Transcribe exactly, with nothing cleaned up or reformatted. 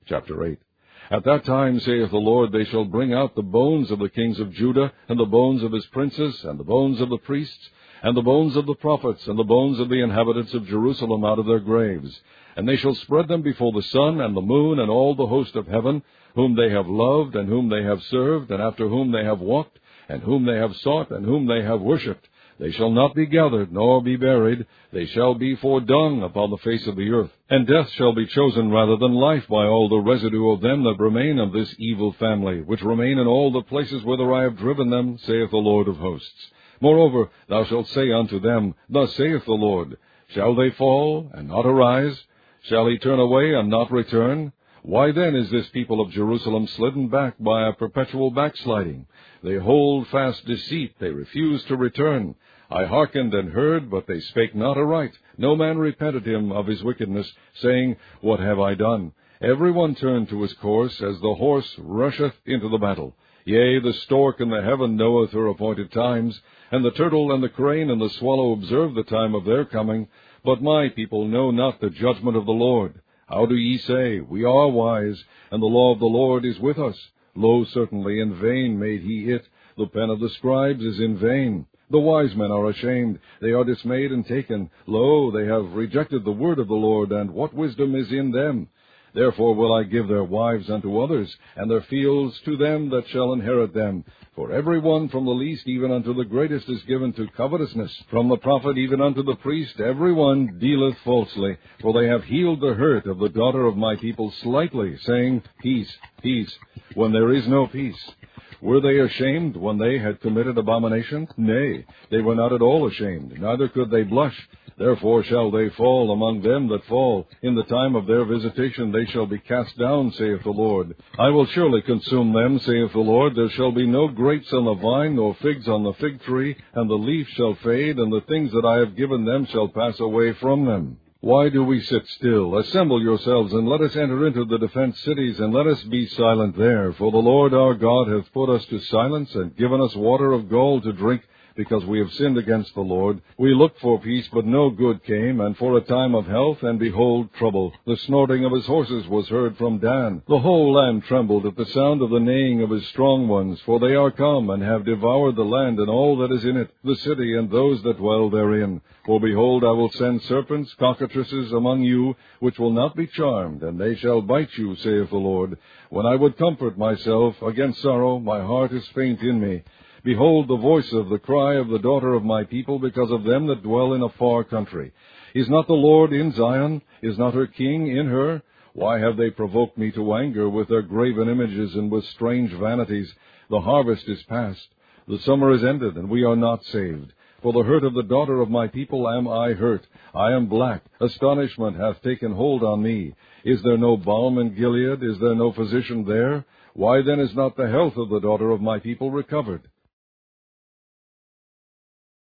Chapter eight. At that time, saith the Lord, they shall bring out the bones of the kings of Judah, and the bones of his princes, and the bones of the priests, and the bones of the prophets, and the bones of the inhabitants of Jerusalem out of their graves. And they shall spread them before the sun and the moon and all the host of heaven, whom they have loved, and whom they have served, and after whom they have walked, and whom they have sought, and whom they have worshipped. They shall not be gathered, nor be buried. They shall be for dung upon the face of the earth. And death shall be chosen rather than life by all the residue of them that remain of this evil family, which remain in all the places whither I have driven them, saith the Lord of hosts. Moreover, thou shalt say unto them, Thus saith the Lord, Shall they fall, and not arise? Shall he turn away, and not return? Why then is this people of Jerusalem slidden back by a perpetual backsliding? They hold fast deceit, they refuse to return. I hearkened and heard, but they spake not aright. No man repented him of his wickedness, saying, What have I done? Every one turned to his course, as the horse rusheth into the battle. Yea, the stork in the heaven knoweth her appointed times, and the turtle and the crane and the swallow observe the time of their coming. But my people know not the judgment of the Lord. How do ye say, We are wise, and the law of the Lord is with us? Lo, certainly in vain made he it. The pen of the scribes is in vain. The wise men are ashamed, they are dismayed and taken. Lo, they have rejected the word of the Lord, and what wisdom is in them? Therefore will I give their wives unto others, and their fields to them that shall inherit them. For every one from the least even unto the greatest is given to covetousness. From the prophet even unto the priest every one dealeth falsely. For they have healed the hurt of the daughter of my people slightly, saying, Peace, peace, when there is no peace. Were they ashamed when they had committed abomination? Nay, they were not at all ashamed, neither could they blush. Therefore shall they fall among them that fall. In the time of their visitation they shall be cast down, saith the Lord. I will surely consume them, saith the Lord. There shall be no grapes on the vine, nor figs on the fig tree, and the leaf shall fade, and the things that I have given them shall pass away from them. Why do we sit still? Assemble yourselves, and let us enter into the defenced cities, and let us be silent there. For the Lord our God hath put us to silence, and given us water of gall to drink, because we have sinned against the Lord. We looked for peace, but no good came, and for a time of health, and behold, trouble. The snorting of his horses was heard from Dan. The whole land trembled at the sound of the neighing of his strong ones, for they are come, and have devoured the land and all that is in it, the city and those that dwell therein. For behold, I will send serpents, cockatrices among you, which will not be charmed, and they shall bite you, saith the Lord. When I would comfort myself against sorrow, my heart is faint in me. Behold the voice of the cry of the daughter of my people, because of them that dwell in a far country. Is not the Lord in Zion? Is not her king in her? Why have they provoked me to anger with their graven images and with strange vanities? The harvest is past, the summer is ended, and we are not saved. For the hurt of the daughter of my people am I hurt. I am black. Astonishment hath taken hold on me. Is there no balm in Gilead? Is there no physician there? Why then is not the health of the daughter of my people recovered?